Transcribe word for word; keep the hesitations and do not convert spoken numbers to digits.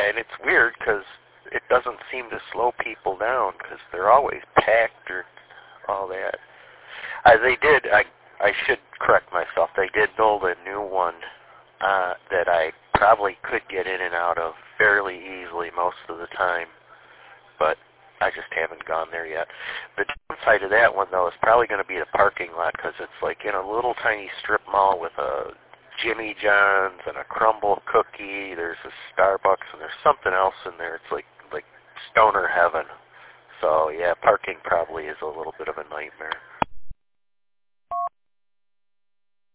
and it's weird because it doesn't seem to slow people down because they're always packed or all that. Uh, they did, I I should correct myself, they did build a new one uh, that I probably could get in and out of fairly easily most of the time, but I just haven't gone there yet. The downside of that one, though, is probably going to be the parking lot because it's like in a little tiny strip mall with a Jimmy John's and a Crumble cookie. There's a Starbucks and there's something else in there. It's like like stoner heaven. So, yeah, parking probably is a little bit of a nightmare.